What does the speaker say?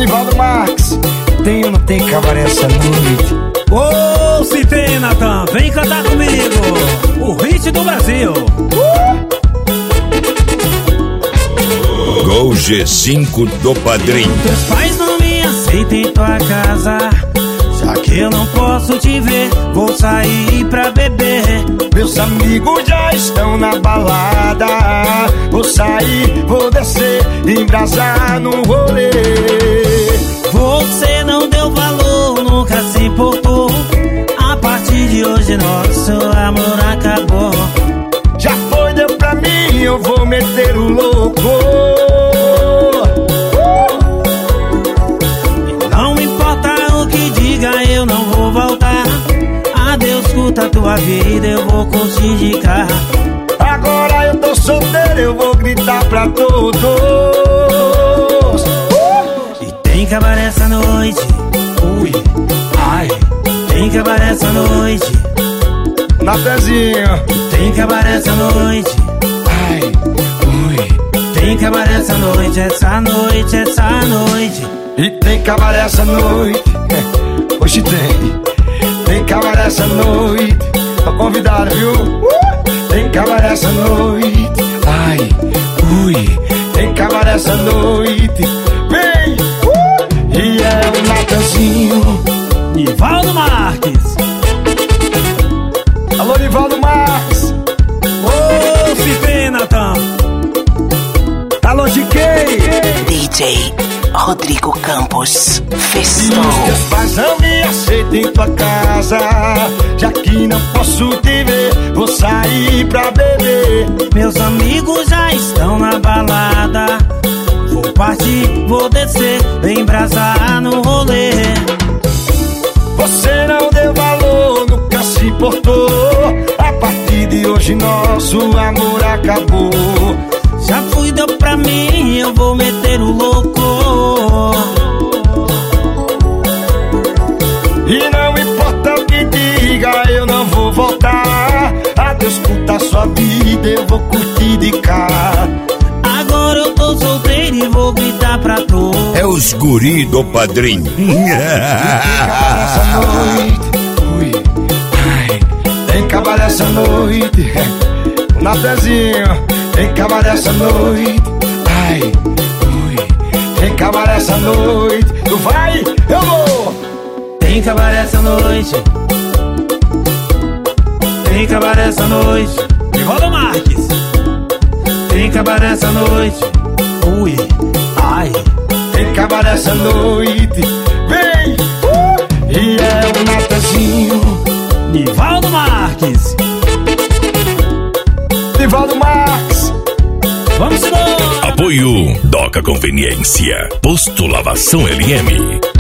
Nivaldo Marques, tem ou não tem cabaré essa noite? Ô, se tem, Natan, vem cantar comigo o hit do Brasil. Gol G5 do Padrinho. Teus pais não me aceitam em tua casa, já que eu não posso te ver, vou sair pra beber. Meus amigos já estão na balada, vou sair, vou descer, embrasar no rolê. Você não deu valor, nunca se importou. A partir de hoje nosso amor acabou. Já foi, deu pra mim, eu vou meter o louco. Não importa o que diga, eu não vou voltar. Adeus, curta a tua vida, eu vou curtir de carro. Agora eu tô solteiro, eu vou gritar pra todos. E tem cabaré essa noite, ui, ai. Tem cabaré essa noite, Natanzinho. tem cabaré essa noite, Ai, ui. tem cabaré essa noite, essa noite, essa noite. E tem cabaré essa noite, hoje tem. Tem cabaré essa noite, tô convidado, viu? Tem cabaré essa noite, ai, ui. Tem cabaré essa noite, vem, e é o Natanzinho. Nivaldo Marques. Alô, Nivaldo Marques. Ô, se tem, Natan. Alô, GK. DJ Rodrigo Campos E Festou. os teus pais não me aceitam em tua casa, já que não posso te ver, vou sair pra beber. Meus amigos já estão na balada, vou partir, vou descer, embrasar no rolê. Você não deu valor, nunca se importou. A partir de hoje nosso amor acabou. Já fui, deu pra mim, eu vou meter o louco. E não importa o que diga, eu não vou voltar. Adeus, curta a sua vida, eu vou curtir de cá. Agora eu tô solteiro e vou gritar pra todos. É os guri do Padrinho. Essa noite, ui, ai, tem cabaré essa noite, o Natanzinho. Tem cabaré essa noite, ai, ui, tem cabaré essa noite. Tu vai, eu vou. Tem cabaré essa noite, tem cabaré essa noite. Nivaldo Marques. Tem cabaré essa noite, ui, ai. Tem cabaré essa noite, vem, e é o Natanzinho. Nivaldo Marques. Nivaldo Marques. Vamos embora. Apoio Doca Conveniência, Posto Lavação LM.